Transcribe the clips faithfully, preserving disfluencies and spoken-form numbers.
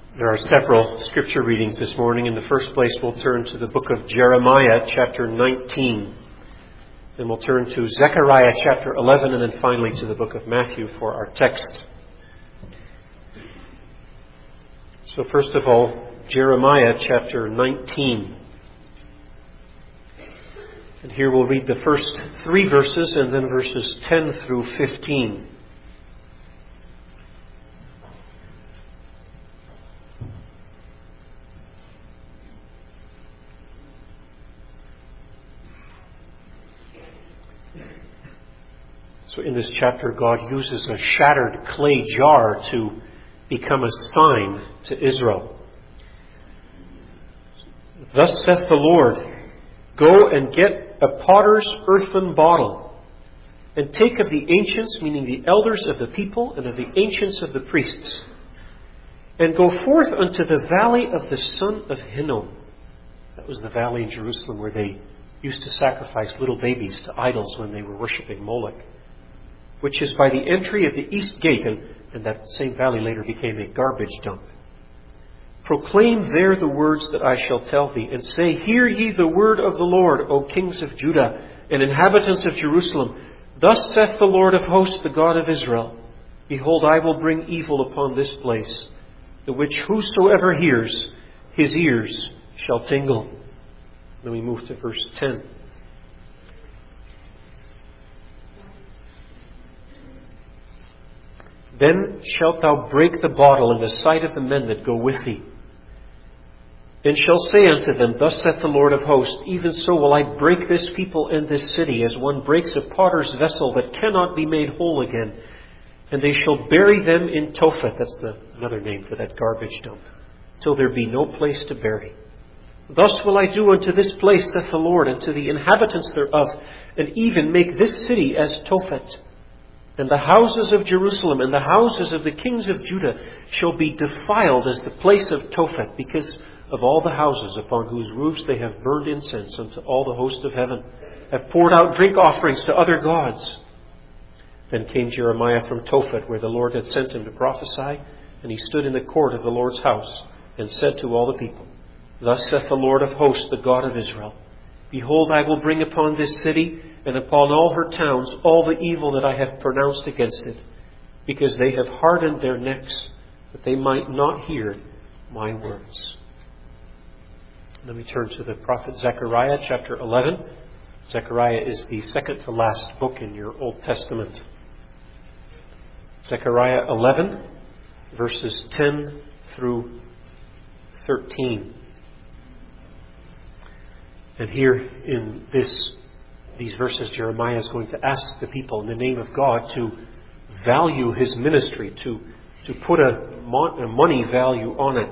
There are several scripture readings this morning. In the first place, we'll turn to the book of Jeremiah, chapter nineteen. Then we'll turn to Zechariah, chapter eleven, and then finally to the book of Matthew for our text. So first of all, Jeremiah, chapter nineteen. And here we'll read the first three verses and then verses ten through fifteen. So in this chapter, God uses a shattered clay jar to become a sign to Israel. Thus saith the Lord, go and get a potter's earthen bottle, and take of the ancients, meaning the elders of the people, and of the ancients of the priests, and go forth unto the valley of the son of Hinnom. That was the valley in Jerusalem where they used to sacrifice little babies to idols when they were worshipping Moloch, which is by the entry of the east gate, and, and that same valley later became a garbage dump. Proclaim there the words that I shall tell thee, and say, hear ye the word of the Lord, O kings of Judah, and inhabitants of Jerusalem. Thus saith the Lord of hosts, the God of Israel, behold, I will bring evil upon this place, the which whosoever hears, his ears shall tingle. Then we move to verse ten. Then shalt thou break the bottle in the sight of the men that go with thee, and shall say unto them, thus saith the Lord of hosts, even so will I break this people and this city, as one breaks a potter's vessel that cannot be made whole again. And they shall bury them in Tophet, that's the, another name for that garbage dump, till there be no place to bury. Thus will I do unto this place, saith the Lord, and to the inhabitants thereof, and even make this city as Tophet. And the houses of Jerusalem and the houses of the kings of Judah shall be defiled as the place of Tophet, because of all the houses upon whose roofs they have burned incense unto all the host of heaven, have poured out drink offerings to other gods. Then came Jeremiah from Tophet, where the Lord had sent him to prophesy, and he stood in the court of the Lord's house, and said to all the people, thus saith the Lord of hosts, the God of Israel, behold, I will bring upon this city and upon all her towns all the evil that I have pronounced against it, because they have hardened their necks, that they might not hear my words. Then we turn to the prophet Zechariah, chapter eleven. Zechariah is the second to last book in your Old Testament. Zechariah eleven, verses ten through thirteen. And here in this, these verses, Jeremiah is going to ask the people in the name of God to value his ministry, to, to put a, mon, a money value on it.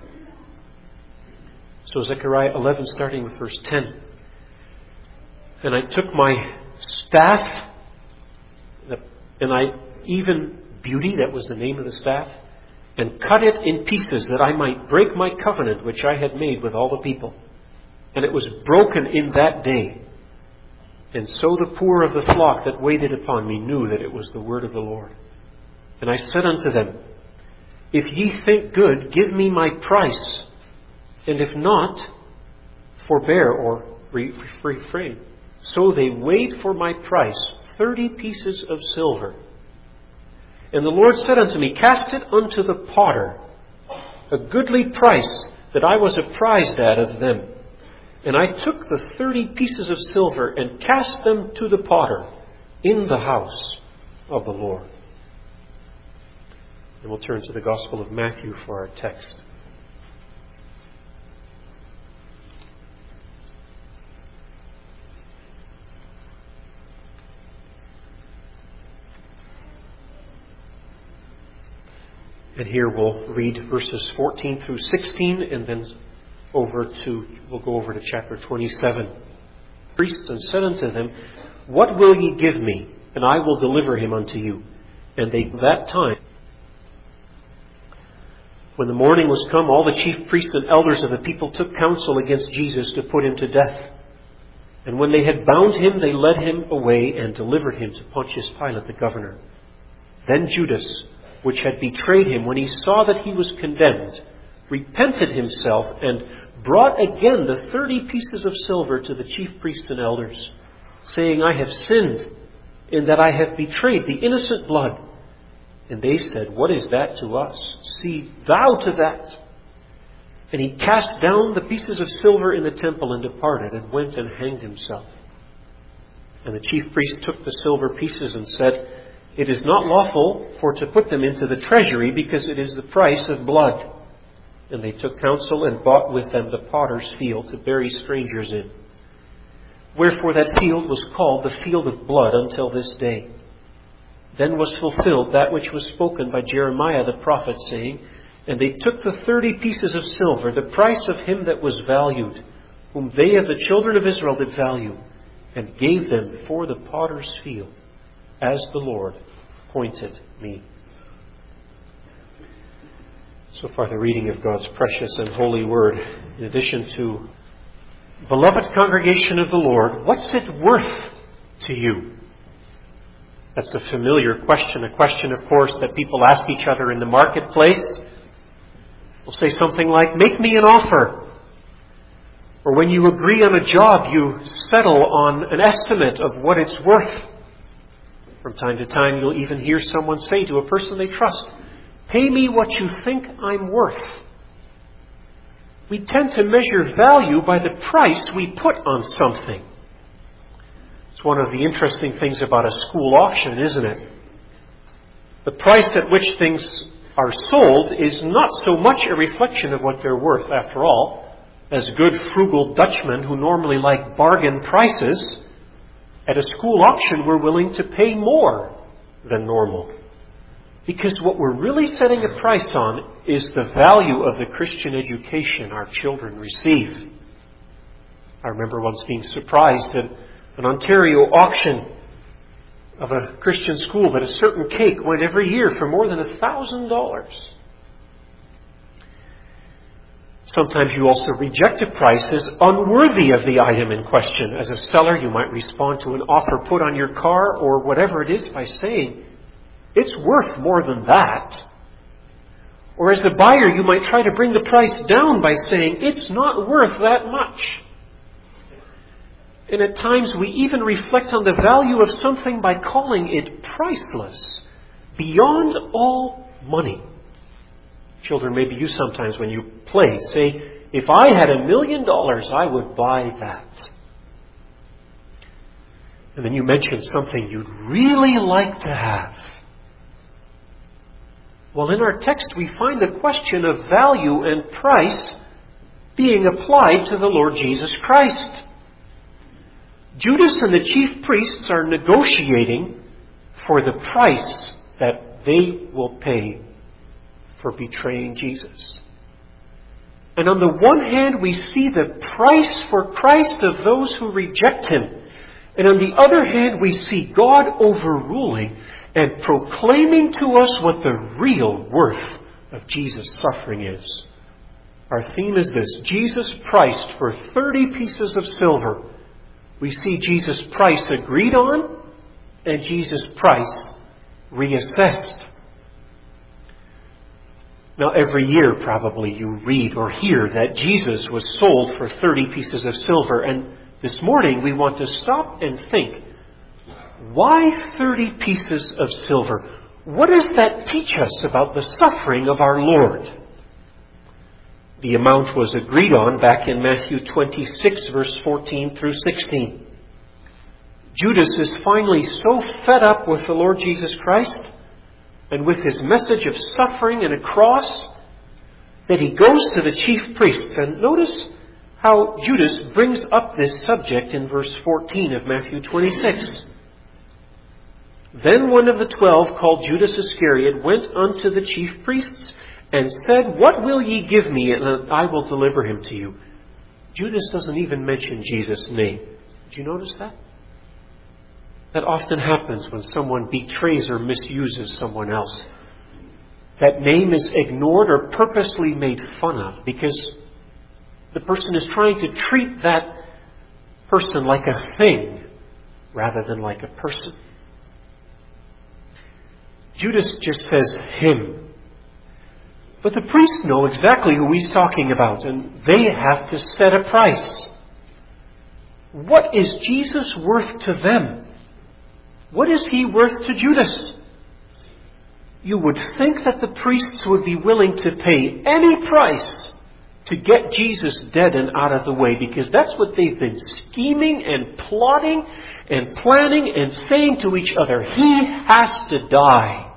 So Zechariah eleven, starting with verse ten. And I took my staff, and I, even Beauty, that was the name of the staff, and cut it in pieces, that I might break my covenant which I had made with all the people. And it was broken in that day. And so the poor of the flock that waited upon me knew that it was the word of the Lord. And I said unto them, if ye think good, give me my price. And if not, forbear or refrain. So they weighed for my price thirty pieces of silver. And the Lord said unto me, cast it unto the potter, a goodly price that I was apprised at of them. And I took the thirty pieces of silver and cast them to the potter in the house of the Lord. And we'll turn to the Gospel of Matthew for our text. And here we'll read verses fourteen through sixteen, and then over to, we'll go over to chapter twenty-seven. Priests and said unto them, what will ye give me? And I will deliver him unto you. And they, that time, when the morning was come, all the chief priests and elders of the people took counsel against Jesus to put him to death. And when they had bound him, they led him away and delivered him to Pontius Pilate the governor. Then Judas, which had betrayed him, when he saw that he was condemned, repented himself and brought again the thirty pieces of silver to the chief priests and elders, saying, I have sinned in that I have betrayed the innocent blood. And they said, What is that to us? See thou to that. And he cast down the pieces of silver in the temple and departed, and went and hanged himself. And the chief priest took the silver pieces and said, It is not lawful for to put them into the treasury, because it is the price of blood. And they took counsel and bought with them the potter's field to bury strangers in. Wherefore that field was called the field of blood until this day. Then was fulfilled that which was spoken by Jeremiah the prophet, saying, And they took the thirty pieces of silver, the price of him that was valued, whom they of the children of Israel did value, and gave them for the potter's field, as the Lord appointed me. So far the reading of God's precious and holy word. In addition to, beloved congregation of the Lord, what's it worth to you? That's a familiar question, a question, of course, that people ask each other in the marketplace. We'll say something like, make me an offer. Or when you agree on a job, you settle on an estimate of what it's worth. From time to time, you'll even hear someone say to a person they trust, pay me what you think I'm worth. We tend to measure value by the price we put on something. It's one of the interesting things about a school auction, isn't it? The price at which things are sold is not so much a reflection of what they're worth, after all. As good frugal Dutchmen who normally like bargain prices, at a school auction we're willing to pay more than normal. Because what we're really setting a price on is the value of the Christian education our children receive. I remember once being surprised at an Ontario auction of a Christian school that a certain cake went every year for more than a thousand dollars. Sometimes you also reject a price as unworthy of the item in question. As a seller, you might respond to an offer put on your car or whatever it is by saying, it's worth more than that. Or as a buyer, you might try to bring the price down by saying, it's not worth that much. And at times we even reflect on the value of something by calling it priceless, beyond all money. Children, maybe you sometimes when you play say, if I had a million dollars, I would buy that. And then you mention something you'd really like to have. Well, in our text we find the question of value and price being applied to the Lord Jesus Christ. Judas and the chief priests are negotiating for the price that they will pay for betraying Jesus. And on the one hand, we see the price for Christ of those who reject Him. And on the other hand, we see God overruling and proclaiming to us what the real worth of Jesus' suffering is. Our theme is this: Jesus priced for thirty pieces of silver. We see Jesus' price agreed on and Jesus' price reassessed. Now, every year probably you read or hear that Jesus was sold for thirty pieces of silver. And this morning we want to stop and think, why thirty pieces of silver? What does that teach us about the suffering of our Lord? The amount was agreed on back in Matthew twenty-six, verse fourteen through sixteen. Judas is finally so fed up with the Lord Jesus Christ and with His message of suffering and a cross that he goes to the chief priests. And notice how Judas brings up this subject in verse fourteen of Matthew twenty-six. Then one of the twelve, called Judas Iscariot, went unto the chief priests and said, What will ye give me, and I will deliver him to you? Judas doesn't even mention Jesus' name. Did you notice that? That often happens when someone betrays or misuses someone else. That name is ignored or purposely made fun of because the person is trying to treat that person like a thing rather than like a person. Judas just says him. But the priests know exactly who he's talking about, and they have to set a price. What is Jesus worth to them? What is he worth to Judas? You would think that the priests would be willing to pay any price to get Jesus dead and out of the way, because that's what they've been scheming and plotting and planning and saying to each other. He has to die.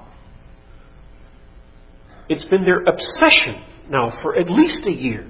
It's been their obsession now for at least a year.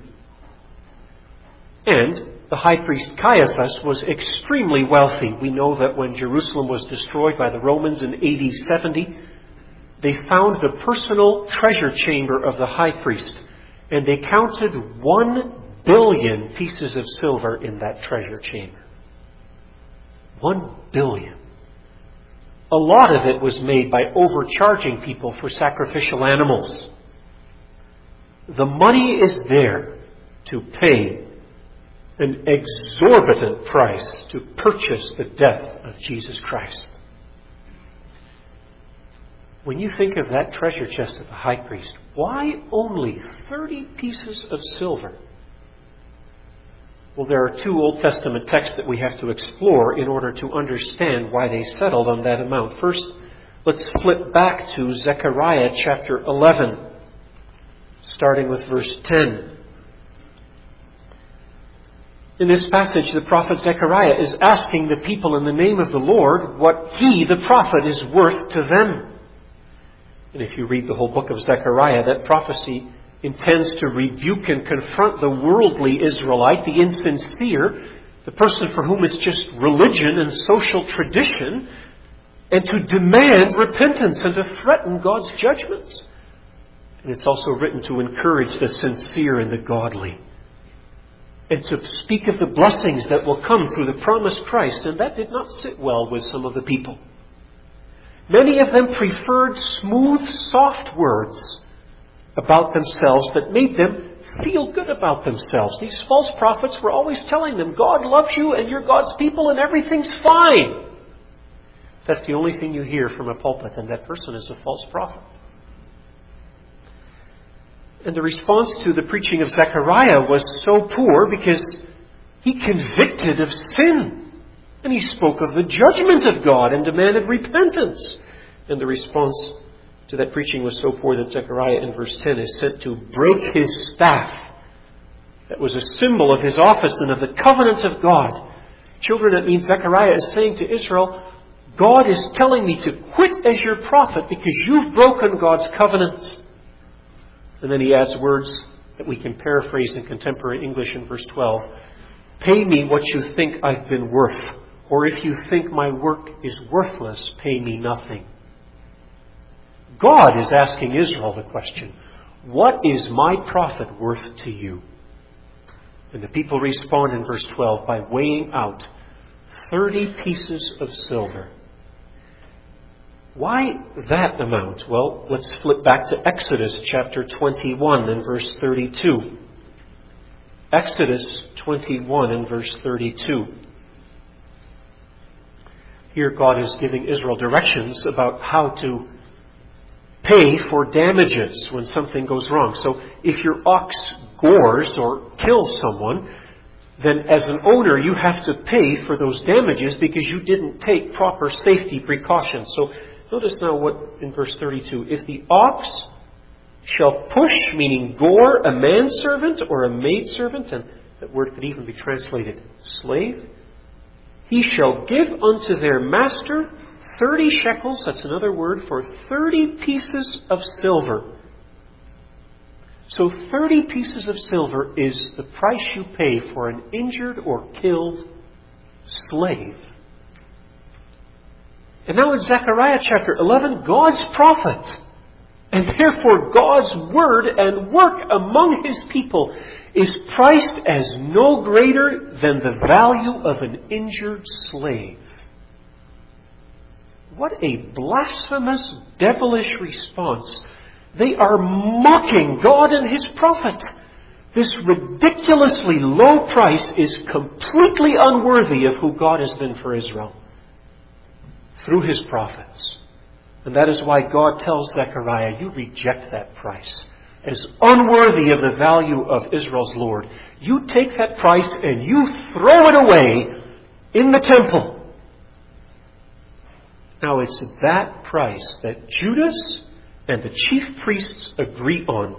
And the high priest Caiaphas was extremely wealthy. We know that when Jerusalem was destroyed by the Romans in A D seventy, they found the personal treasure chamber of the high priest, and they counted one billion pieces of silver in that treasure chamber. One billion. A lot of it was made by overcharging people for sacrificial animals. The money is there to pay an exorbitant price to purchase the death of Jesus Christ. When you think of that treasure chest of the high priest, why only thirty pieces of silver? Well, there are two Old Testament texts that we have to explore in order to understand why they settled on that amount. First, let's flip back to Zechariah chapter eleven, starting with verse ten. In this passage, the prophet Zechariah is asking the people in the name of the Lord what he, the prophet, is worth to them. And if you read the whole book of Zechariah, that prophecy intends to rebuke and confront the worldly Israelite, the insincere, the person for whom it's just religion and social tradition, and to demand repentance and to threaten God's judgments. And it's also written to encourage the sincere and the godly, and to speak of the blessings that will come through the promised Christ. And that did not sit well with some of the people. Many of them preferred smooth, soft words about themselves that made them feel good about themselves. These false prophets were always telling them, God loves you and you're God's people and everything's fine. That's the only thing you hear from a pulpit, and that person is a false prophet. And the response to the preaching of Zechariah was so poor because he convicted of sin. And he spoke of the judgment of God and demanded repentance. And the response to that preaching was so poor that Zechariah in verse ten is sent to break his staff. That was a symbol of his office and of the covenant of God. Children, that means Zechariah is saying to Israel, God is telling me to quit as your prophet because you've broken God's covenant. And then he adds words that we can paraphrase in contemporary English in verse twelve. Pay me what you think I've been worth. Or if you think my work is worthless, pay me nothing. God is asking Israel the question, what is my prophet worth to you? And the people respond in verse twelve by weighing out thirty pieces of silver. Why that amount? Well, let's flip back to Exodus chapter twenty-one and verse thirty-two. Exodus twenty-one and verse thirty-two. Here God is giving Israel directions about how to pay for damages when something goes wrong. So if your ox gores or kills someone, then as an owner you have to pay for those damages because you didn't take proper safety precautions. So notice now what in verse thirty-two. If the ox shall push, meaning gore, a manservant or a maidservant, and that word could even be translated slave, he shall give unto their master thirty shekels, that's another word for thirty pieces of silver. So thirty pieces of silver is the price you pay for an injured or killed slave. And now in Zechariah chapter eleven, God's prophet, and therefore God's word and work among his people, is priced as no greater than the value of an injured slave. What a blasphemous, devilish response. They are mocking God and his prophet. This ridiculously low price is completely unworthy of who God has been for Israel through his prophets. And that is why God tells Zechariah, you reject that price. as unworthy of the value of Israel's Lord. You take that price and you throw it away in the temple. Now it's that price that Judas and the chief priests agree on.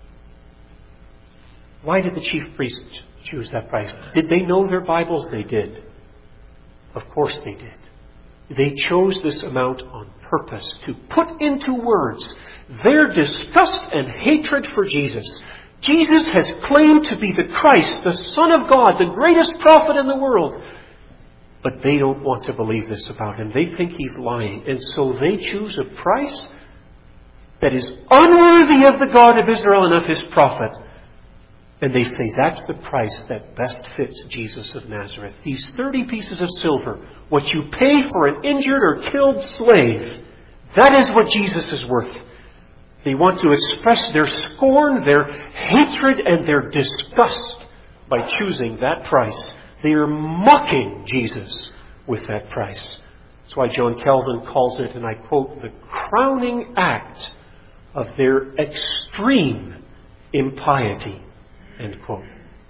Why did the chief priests choose that price? Did they know their Bibles? They did. Of course they did. They chose this amount on purpose to put into words their disgust and hatred for Jesus. Jesus has claimed to be the Christ, the Son of God, the greatest prophet in the world. But they don't want to believe this about him. They think he's lying. And so they choose a price that is unworthy of the God of Israel and of his prophet. And they say that's the price that best fits Jesus of Nazareth. These thirty pieces of silver, what you pay for an injured or killed slave, that is what Jesus is worth. They want to express their scorn, their hatred, and their disgust by choosing that price. They are mocking Jesus with that price. That's why John Calvin calls it, and I quote, the crowning act of their extreme impiety. End quote.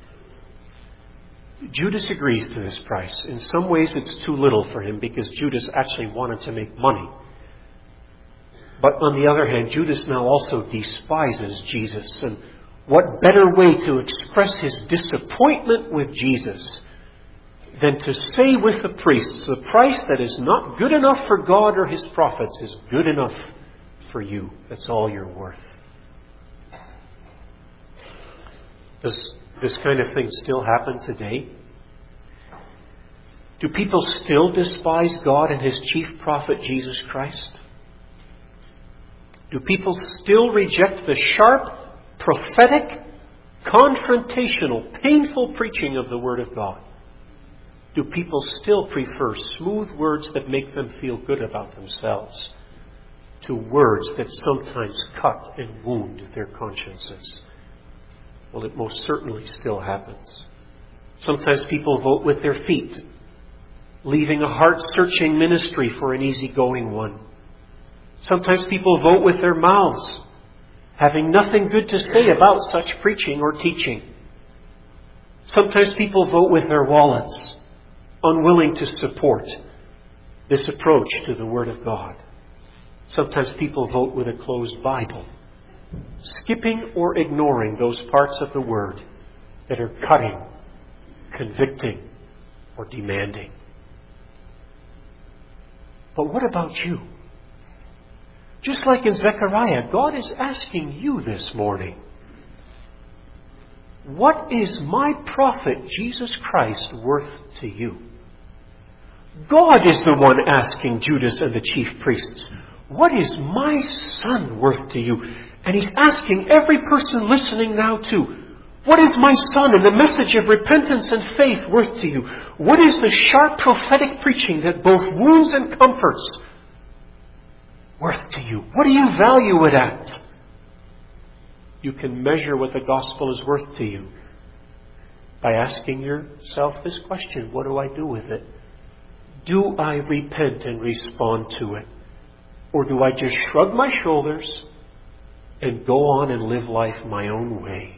Judas agrees to this price. In some ways it's too little for him because Judas actually wanted to make money. But on the other hand, Judas now also despises Jesus. And what better way to express his disappointment with Jesus than to say with the priests, the price that is not good enough for God or his prophets is good enough for you. That's all you're worth. Does this kind of thing still happen today? Do people still despise God and his chief prophet, Jesus Christ? Do people still reject the sharp, prophetic, confrontational, painful preaching of the Word of God? Do people still prefer smooth words that make them feel good about themselves to words that sometimes cut and wound their consciences? Well, it most certainly still happens. Sometimes people vote with their feet, leaving a heart-searching ministry for an easygoing one. Sometimes people vote with their mouths, having nothing good to say about such preaching or teaching. Sometimes people vote with their wallets, unwilling to support this approach to the Word of God. Sometimes people vote with a closed Bible, skipping or ignoring those parts of the Word that are cutting, convicting, or demanding. But what about you? Just like in Zechariah, God is asking you this morning, what is my prophet Jesus Christ worth to you? God is the one asking Judas and the chief priests, what is my son worth to you? And he's asking every person listening now too, what is my son and the message of repentance and faith worth to you? What is the sharp prophetic preaching that both wounds and comforts worth to you? What do you value it at? You can measure what the gospel is worth to you by asking yourself this question, what do I do with it? Do I repent and respond to it? Or do I just shrug my shoulders and go on and live life my own way?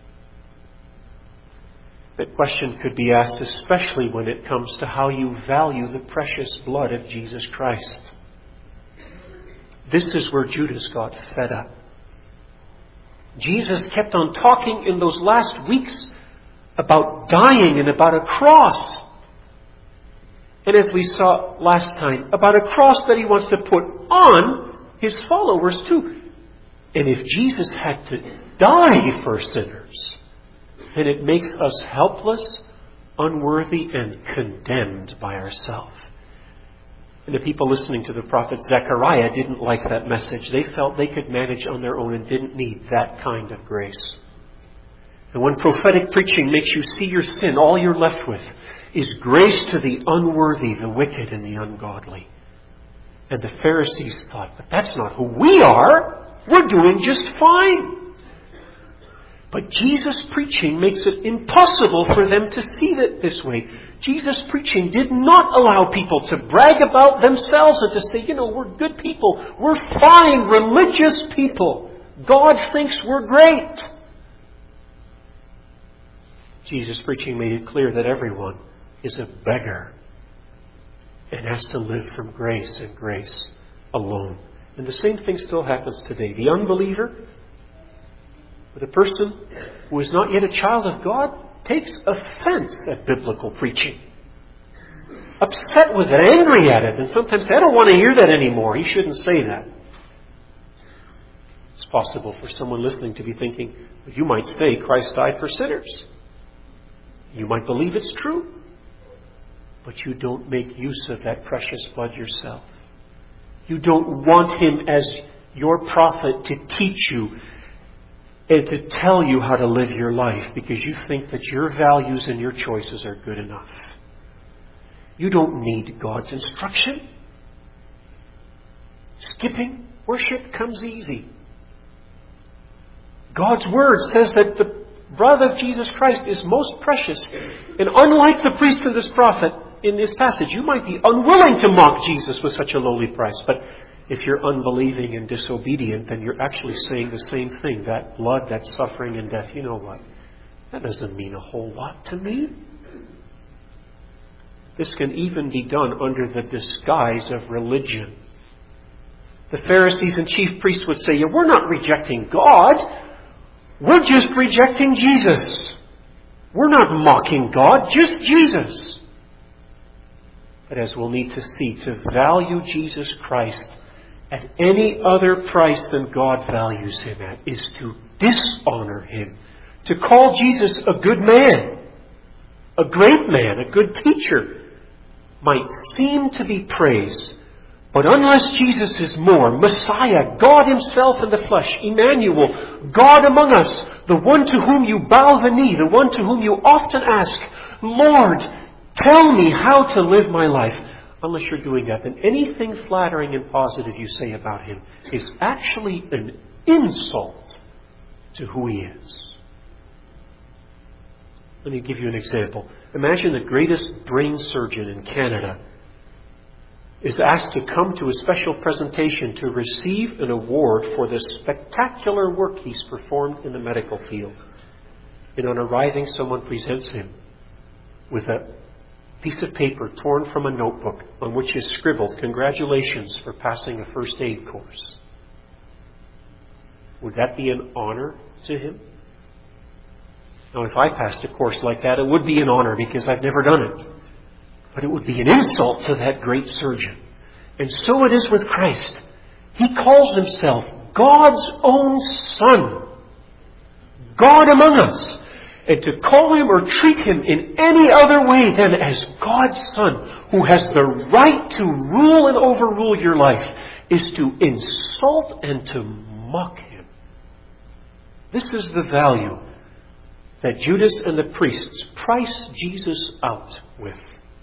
That question could be asked especially when it comes to how you value the precious blood of Jesus Christ. This is where Judas got fed up. Jesus kept on talking in those last weeks about dying and about a cross. And as we saw last time, about a cross that he wants to put on his followers too. And if Jesus had to die for sinners, then it makes us helpless, unworthy, and condemned by ourselves. And the people listening to the prophet Zechariah didn't like that message. They felt they could manage on their own and didn't need that kind of grace. And when prophetic preaching makes you see your sin, all you're left with is grace to the unworthy, the wicked, and the ungodly. And the Pharisees thought, but that's not who we are. We're doing just fine. But Jesus' preaching makes it impossible for them to see it this way. Jesus' preaching did not allow people to brag about themselves and to say, you know, we're good people. We're fine, religious people. God thinks we're great. Jesus' preaching made it clear that everyone is a beggar and has to live from grace and grace alone. And the same thing still happens today. The unbeliever, or the person who is not yet a child of God, takes offense at biblical preaching. Upset with it, angry at it, and sometimes say, I don't want to hear that anymore. He shouldn't say that. It's possible for someone listening to be thinking, you might say Christ died for sinners. You might believe it's true, but you don't make use of that precious blood yourself. You don't want Him as your prophet to teach you and to tell you how to live your life because you think that your values and your choices are good enough. You don't need God's instruction. Skipping worship comes easy. God's Word says that the blood of Jesus Christ is most precious. And unlike the priest and this prophet in this passage, you might be unwilling to mock Jesus with such a lowly price. But if you're unbelieving and disobedient, then you're actually saying the same thing. That blood, that suffering and death, you know what? That doesn't mean a whole lot to me. This can even be done under the disguise of religion. The Pharisees and chief priests would say, yeah, we're not rejecting God. We're just rejecting Jesus. We're not mocking God, just Jesus. But as we'll need to see, to value Jesus Christ at any other price than God values Him at is to dishonor Him. To call Jesus a good man, a great man, a good teacher, might seem to be praise. But unless Jesus is more, Messiah, God Himself in the flesh, Emmanuel, God among us, the one to whom you bow the knee, the one to whom you often ask, Lord, tell me how to live my life. Unless you're doing that, then anything flattering and positive you say about Him is actually an insult to who He is. Let me give you an example. Imagine the greatest brain surgeon in Canada is asked to come to a special presentation to receive an award for the spectacular work he's performed in the medical field. And on arriving, someone presents him with a piece of paper torn from a notebook on which is scribbled, "Congratulations for passing a first aid course." Would that be an honor to him? Now, if I passed a course like that, it would be an honor because I've never done it. But it would be an insult to that great surgeon. And so it is with Christ. He calls Himself God's own Son. God among us. And to call Him or treat Him in any other way than as God's Son, who has the right to rule and overrule your life, is to insult and to mock Him. This is the value that Judas and the priests price Jesus out with.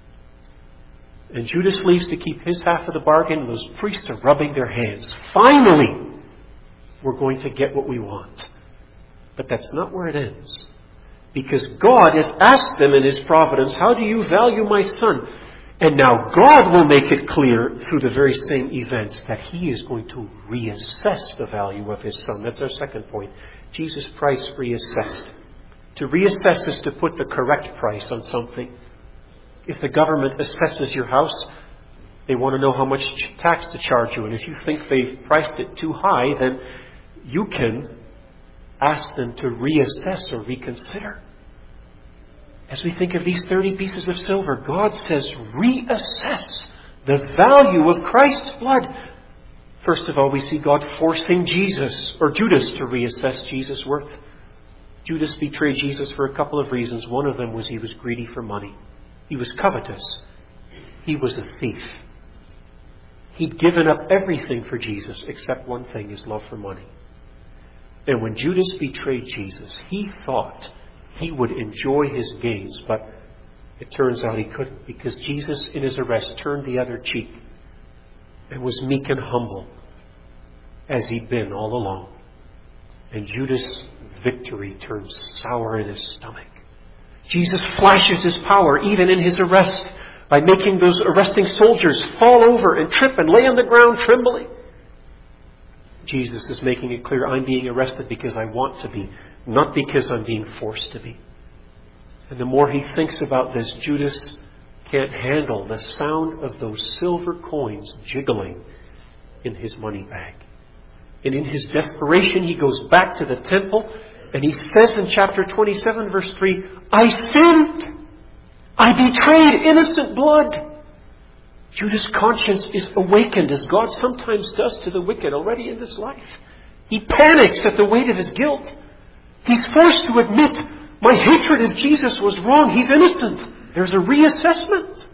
And Judas leaves to keep his half of the bargain, and those priests are rubbing their hands. Finally, we're going to get what we want. But that's not where it ends. Because God has asked them in His providence, how do you value my Son? And now God will make it clear through the very same events that He is going to reassess the value of His Son. That's our second point. Jesus' price reassessed. To reassess is to put the correct price on something. If the government assesses your house, they want to know how much tax to charge you. And if you think they've priced it too high, then you can ask them to reassess or reconsider. As we think of these thirty pieces of silver, God says, reassess the value of Christ's blood. First of all, we see God forcing Jesus, or Judas, to reassess Jesus' worth. Judas betrayed Jesus for a couple of reasons. One of them was he was greedy for money. He was covetous. He was a thief. He'd given up everything for Jesus except one thing, his love for money. And when Judas betrayed Jesus, he thought he would enjoy his gains, but it turns out he couldn't, because Jesus in His arrest turned the other cheek and was meek and humble as He'd been all along. And Judas' victory turned sour in his stomach. Jesus flashes His power even in His arrest by making those arresting soldiers fall over and trip and lay on the ground trembling. Jesus is making it clear, I'm being arrested because I want to be, not because I'm being forced to be. And the more he thinks about this, Judas can't handle the sound of those silver coins jiggling in his money bag. And in his desperation, he goes back to the temple and he says in chapter twenty-seven, verse three, I sinned. I betrayed innocent blood. Judas' conscience is awakened, as God sometimes does to the wicked already in this life. He panics at the weight of his guilt. He's forced to admit, my hatred of Jesus was wrong. He's innocent. There's a reassessment.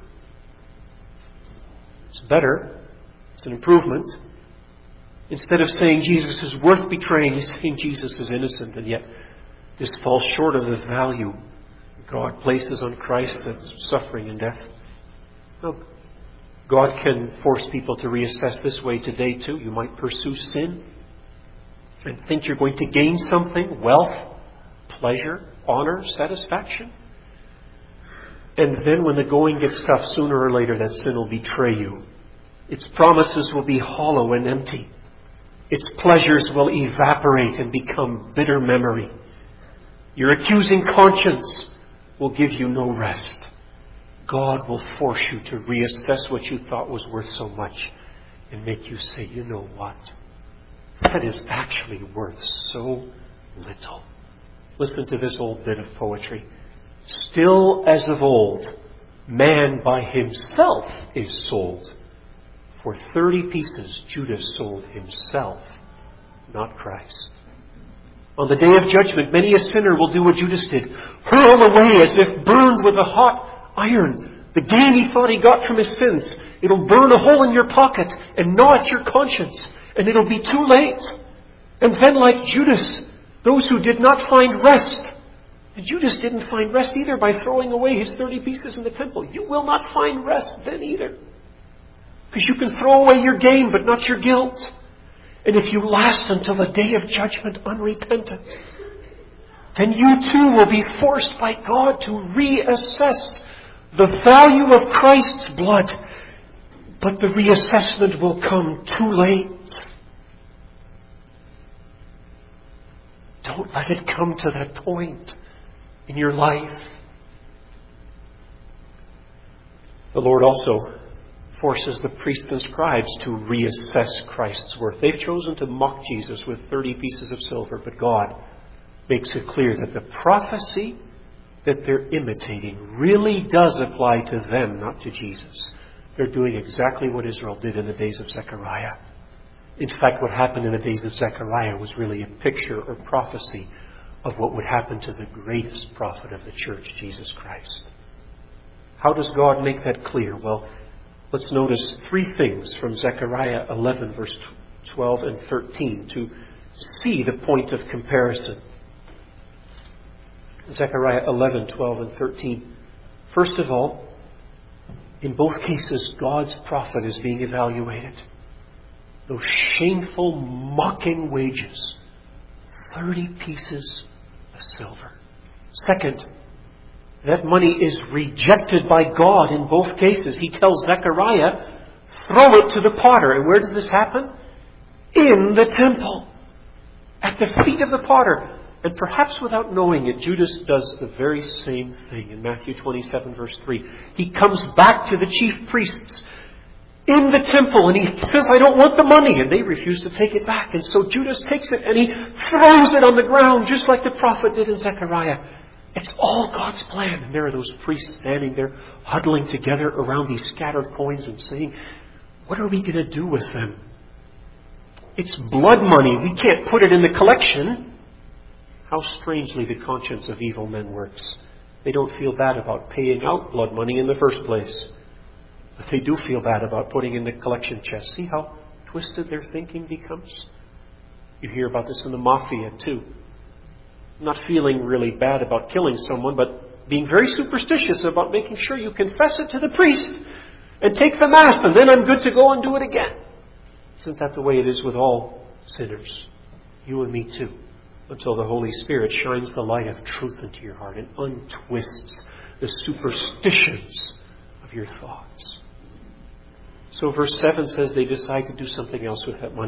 It's better. It's an improvement. Instead of saying Jesus is worth betraying, he's saying Jesus is innocent. And yet, this falls short of the value God places on Christ as suffering and death. No. God can force people to reassess this way today too. You might pursue sin and think you're going to gain something, wealth, pleasure, honor, satisfaction. And then when the going gets tough, sooner or later that sin will betray you. Its promises will be hollow and empty. Its pleasures will evaporate and become bitter memory. Your accusing conscience will give you no rest. God will force you to reassess what you thought was worth so much and make you say, you know what? That is actually worth so little. Listen to this old bit of poetry. Still as of old, man by himself is sold. For thirty pieces, Judas sold himself, not Christ. On the day of judgment, many a sinner will do what Judas did. Hurl away as if burned with a hot iron the gain he thought he got from his sins. It'll burn a hole in your pocket and gnaw at your conscience. And it'll be too late. And then like Judas, those who did not find rest. And Judas didn't find rest either by throwing away his thirty pieces in the temple. You will not find rest then either. Because you can throw away your gain but not your guilt. And if you last until the day of judgment unrepentant, then you too will be forced by God to reassess the value of Christ's blood. But the reassessment will come too late. Don't let it come to that point in your life. The Lord also forces the priests and scribes to reassess Christ's worth. They've chosen to mock Jesus with thirty pieces of silver, but God makes it clear that the prophecy that they're imitating really does apply to them, not to Jesus. They're doing exactly what Israel did in the days of Zechariah. In fact, what happened in the days of Zechariah was really a picture or prophecy of what would happen to the greatest prophet of the church, Jesus Christ. How does God make that clear? Well, let's notice three things from Zechariah eleven, verse twelve and thirteen to see the point of comparison. Zechariah eleven, twelve and thirteen. First of all, in both cases, God's prophet is being evaluated. Those shameful, mocking wages. thirty pieces of silver. Second, that money is rejected by God in both cases. He tells Zechariah, throw it to the potter. And where does this happen? In the temple. At the feet of the potter. And perhaps without knowing it, Judas does the very same thing in Matthew twenty-seven, verse three. He comes back to the chief priests in the temple and he says, I don't want the money. And they refuse to take it back. And so Judas takes it and he throws it on the ground just like the prophet did in Zechariah. It's all God's plan. And there are those priests standing there huddling together around these scattered coins and saying, what are we going to do with them? It's blood money. We can't put it in the collection. How strangely the conscience of evil men works. They don't feel bad about paying out blood money in the first place. But they do feel bad about putting in the collection chest. See how twisted their thinking becomes? You hear about this in the mafia too. Not feeling really bad about killing someone, but being very superstitious about making sure you confess it to the priest and take the Mass, and then I'm good to go and do it again. Isn't that the way it is with all sinners? You and me too. Until the Holy Spirit shines the light of truth into your heart and untwists the superstitions of your thoughts. So verse seven says they decide to do something else with that money.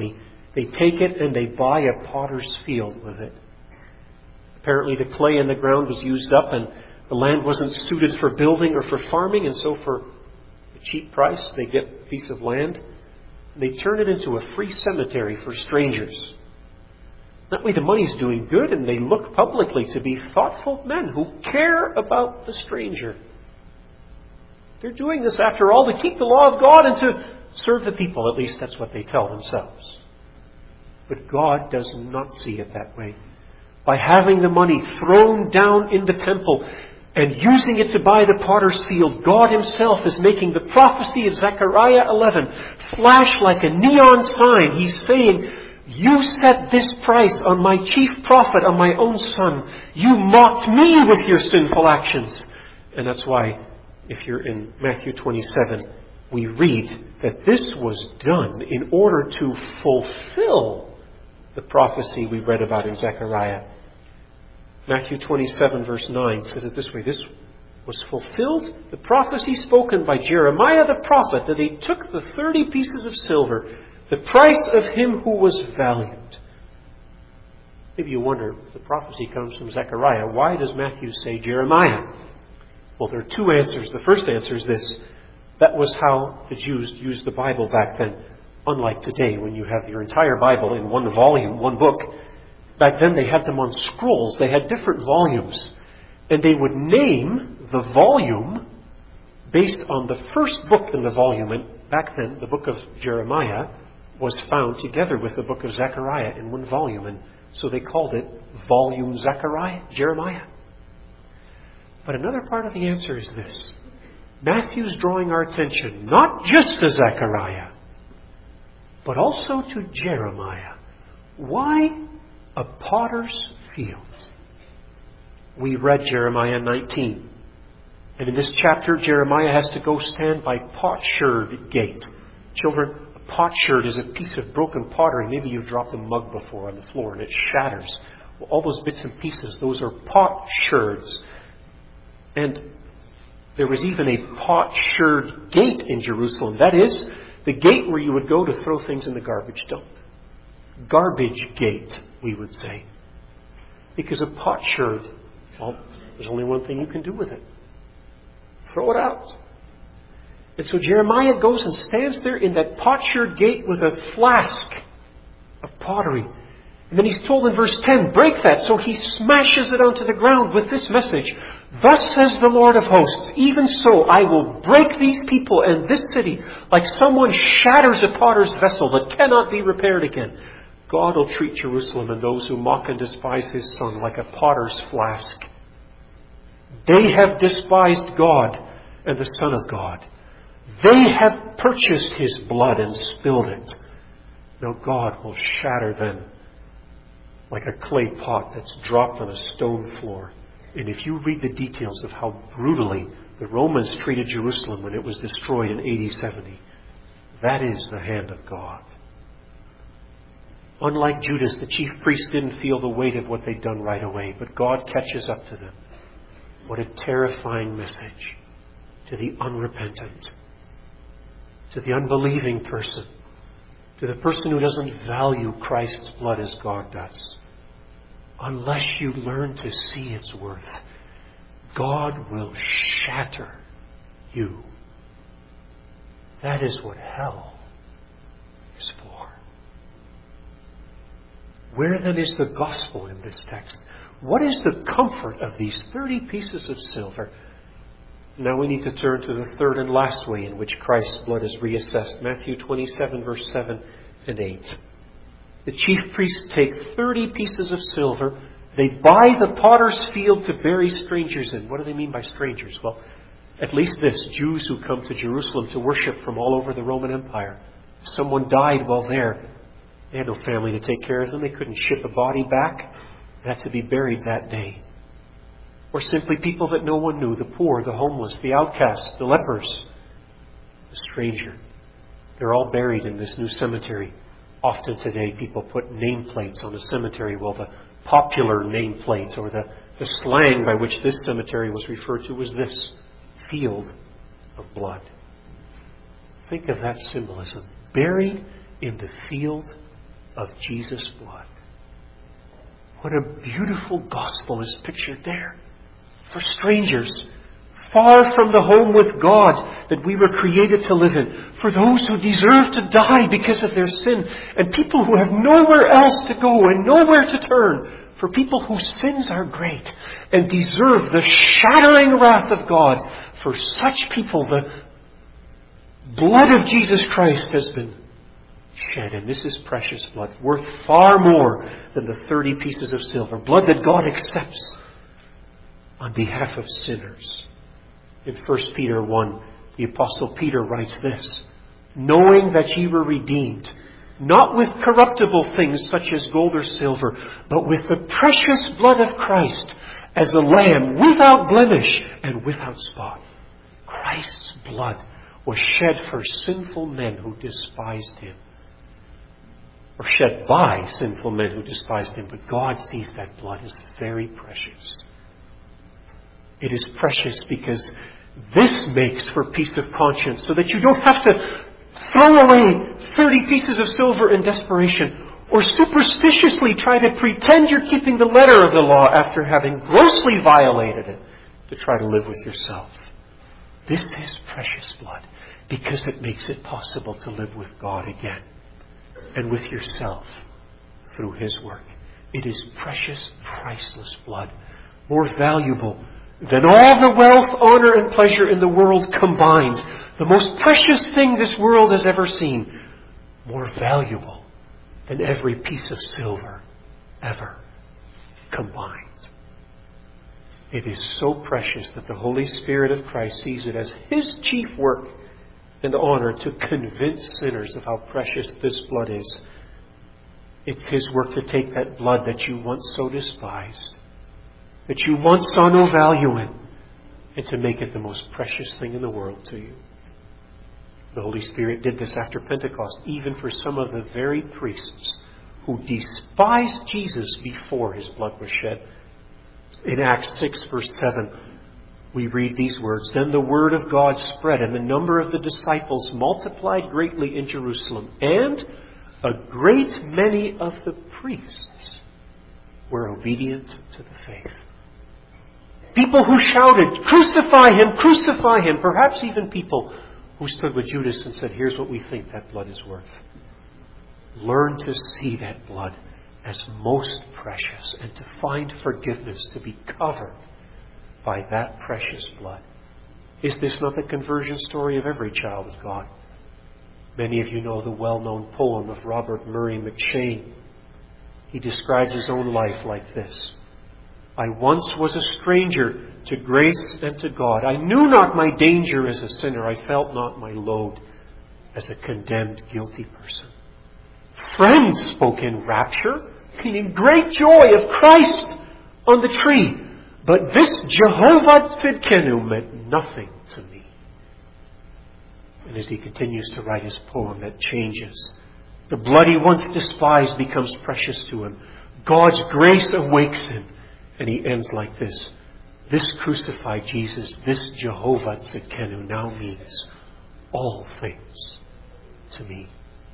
They take it and they buy a potter's field with it. Apparently the clay in the ground was used up and the land wasn't suited for building or for farming, and so for a cheap price they get a piece of land and they turn it into a free cemetery for strangers. That way the money's doing good and they look publicly to be thoughtful men who care about the stranger. They're doing this, after all, to keep the law of God and to serve the people. At least that's what they tell themselves. But God does not see it that way. By having the money thrown down in the temple and using it to buy the potter's field, God Himself is making the prophecy of Zechariah eleven flash like a neon sign. He's saying, you set this price on my chief prophet, on my own son. You mocked me with your sinful actions. And that's why, if you're in Matthew twenty-seven, we read that this was done in order to fulfill the prophecy we read about in Zechariah. Matthew twenty-seven verse nine says it this way: this was fulfilled, the prophecy spoken by Jeremiah the prophet, that he took the thirty pieces of silver, the price of him who was valiant. Maybe you wonder, if the prophecy comes from Zechariah, why does Matthew say Jeremiah? Well, there are two answers. The first answer is this: that was how the Jews used the Bible back then. Unlike today, when you have your entire Bible in one volume, one book. Back then they had them on scrolls. They had different volumes. And they would name the volume based on the first book in the volume. And back then, the book of Jeremiah was found together with the book of Zechariah in one volume. And so they called it Volume Zechariah, Jeremiah. But another part of the answer is this: Matthew's drawing our attention not just to Zechariah, but also to Jeremiah. Why a potter's field? We read Jeremiah nineteen. And in this chapter, Jeremiah has to go stand by potsherd gate. Children, a potsherd is a piece of broken pottery. Maybe you've dropped a mug before on the floor and it shatters. Well, all those bits and pieces, those are potsherds. And there was even a potsherd gate in Jerusalem. That is, the gate where you would go to throw things in the garbage dump. Garbage gate, we would say. Because a potsherd, well, there's only one thing you can do with it. Throw it out. And so Jeremiah goes and stands there in that potsherd gate with a flask of pottery. And then he's told in verse ten, break that. So he smashes it onto the ground with this message: thus says the Lord of hosts, even so I will break these people and this city like someone shatters a potter's vessel that cannot be repaired again. God will treat Jerusalem and those who mock and despise His Son like a potter's flask. They have despised God and the Son of God. They have purchased His blood and spilled it. Now God will shatter them like a clay pot that's dropped on a stone floor. And if you read the details of how brutally the Romans treated Jerusalem when it was destroyed in A D seventy, that is the hand of God. Unlike Judas, the chief priests didn't feel the weight of what they'd done right away, but God catches up to them. What a terrifying message to the unrepentant, to the unbelieving person, to the person who doesn't value Christ's blood as God does. Unless you learn to see its worth, God will shatter you. That is what hell is for. Where then is the gospel in this text? What is the comfort of these thirty pieces of silver? Now we need to turn to the third and last way in which Christ's blood is reassessed. Matthew twenty-seven, verse seven and eight. The chief priests take thirty pieces of silver. They buy the potter's field to bury strangers in. What do they mean by strangers? Well, at least this: Jews who come to Jerusalem to worship from all over the Roman Empire. If someone died while there, they had no family to take care of them. They couldn't ship a body back. They had to be buried that day. Or simply people that no one knew: the poor, the homeless, the outcasts, the lepers, the stranger. They're all buried in this new cemetery. Often today people put nameplates on a cemetery. Well, the popular nameplate, or the, the slang by which this cemetery was referred to, was this: field of blood. Think of that symbolism. Buried in the field of Jesus' blood. What a beautiful gospel is pictured there. For strangers, far from the home with God that we were created to live in. For those who deserve to die because of their sin. And people who have nowhere else to go and nowhere to turn. For people whose sins are great and deserve the shattering wrath of God. For such people, the blood of Jesus Christ has been shed. And this is precious blood, worth far more than the thirty pieces of silver. Blood that God accepts on behalf of sinners. In First Peter one, the Apostle Peter writes this, knowing that ye were redeemed, not with corruptible things such as gold or silver, but with the precious blood of Christ, as a lamb without blemish and without spot. Christ's blood was shed for sinful men who despised Him. Or shed by sinful men who despised Him. But God sees that blood as very precious. It is precious because this makes for peace of conscience, so that you don't have to throw away thirty pieces of silver in desperation, or superstitiously try to pretend you're keeping the letter of the law after having grossly violated it to try to live with yourself. This is precious blood because it makes it possible to live with God again and with yourself through His work. It is precious, priceless blood, more valuable than all the wealth, honor, and pleasure in the world combined. The most precious thing this world has ever seen. More valuable than every piece of silver ever combined. It is so precious that the Holy Spirit of Christ sees it as His chief work and honor to convince sinners of how precious this blood is. It's His work to take that blood that you once so despised, that you once saw no value in, and to make it the most precious thing in the world to you. The Holy Spirit did this after Pentecost, even for some of the very priests who despised Jesus before His blood was shed. In Acts six, verse seven, we read these words, Then the word of God spread, and the number of the disciples multiplied greatly in Jerusalem, and a great many of the priests were obedient to the faith. People who shouted, Crucify Him, crucify Him. Perhaps even people who stood with Judas and said, Here's what we think that blood is worth. Learn to see that blood as most precious and to find forgiveness, to be covered by that precious blood. Is this not the conversion story of every child of God? Many of you know the well-known poem of Robert Murray McCheyne. He describes his own life like this. I once was a stranger to grace and to God. I knew not my danger as a sinner. I felt not my load as a condemned, guilty person. Friends spoke in rapture, meaning great joy of Christ on the tree. But this Jehovah Tzidkenu meant nothing to me. And as he continues to write his poem, that changes. The blood he once despised becomes precious to him. God's grace awakes him. And he ends like this. This crucified Jesus, this Jehovah Tzidkenu now means all things to me.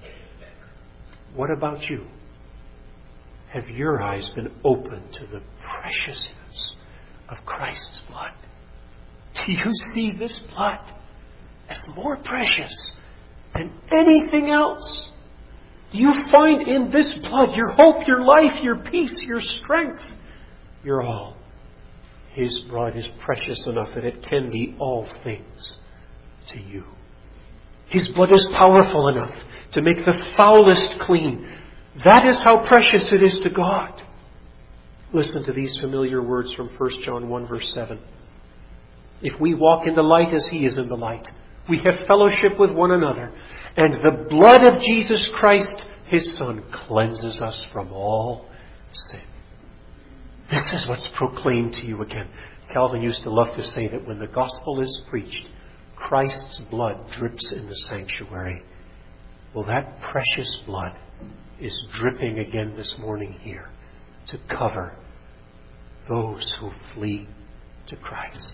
What about you? Have your eyes been opened to the preciousness of Christ's blood? Do you see this blood as more precious than anything else? Do you find in this blood your hope, your life, your peace, your strength, your all? His blood is precious enough that it can be all things to you. His blood is powerful enough to make the foulest clean. That is how precious it is to God. Listen to these familiar words from First John one, verse seven. If we walk in the light as He is in the light, we have fellowship with one another, and the blood of Jesus Christ, His Son, cleanses us from all sin. This is what's proclaimed to you again. Calvin used to love to say that when the gospel is preached, Christ's blood drips in the sanctuary. Well, that precious blood is dripping again this morning here to cover those who flee to Christ.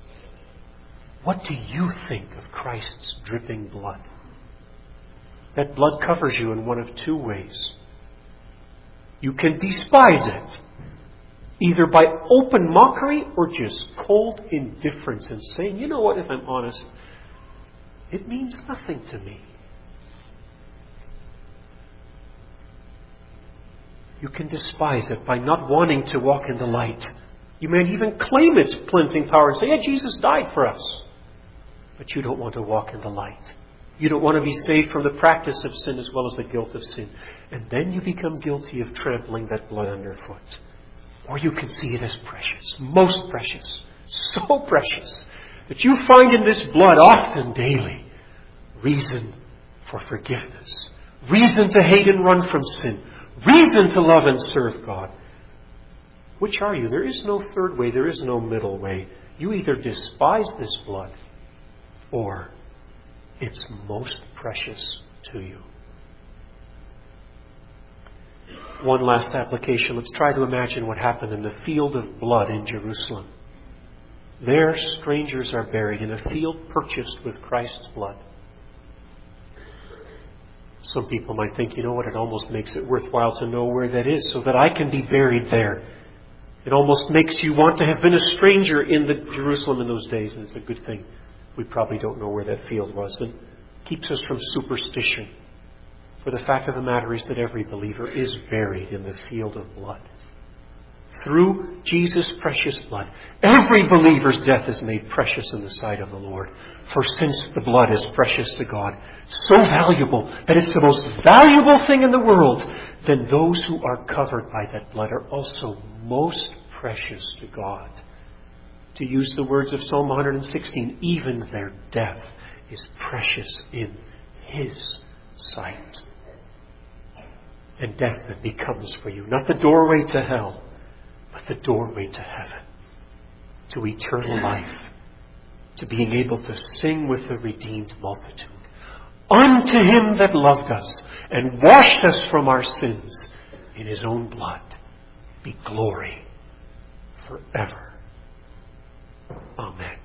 What do you think of Christ's dripping blood? That blood covers you in one of two ways. You can despise it, either by open mockery or just cold indifference and saying, you know what, if I'm honest, it means nothing to me. You can despise it by not wanting to walk in the light. You may even claim its cleansing power and say, yeah, Jesus died for us. But you don't want to walk in the light. You don't want to be saved from the practice of sin as well as the guilt of sin. And then you become guilty of trampling that blood underfoot. Or you can see it as precious, most precious, so precious, that you find in this blood often daily reason for forgiveness, reason to hate and run from sin, reason to love and serve God. Which are you? There is no third way. There is no middle way. You either despise this blood or it's most precious to you. One last application. Let's try to imagine what happened in the field of blood in Jerusalem. There, strangers are buried in a field purchased with Christ's blood. Some people might think, you know what, it almost makes it worthwhile to know where that is so that I can be buried there. It almost makes you want to have been a stranger in the Jerusalem in those days, and it's a good thing. We probably don't know where that field was. It keeps us from superstition. For the fact of the matter is that every believer is buried in the field of blood. Through Jesus' precious blood, every believer's death is made precious in the sight of the Lord. For since the blood is precious to God, so valuable that it's the most valuable thing in the world, then those who are covered by that blood are also most precious to God. To use the words of Psalm one sixteen, even their death is precious in His sight. And death then becomes for you not the doorway to hell, but the doorway to heaven, to eternal life, to being able to sing with the redeemed multitude. Unto Him that loved us and washed us from our sins in His own blood be glory forever. Amen.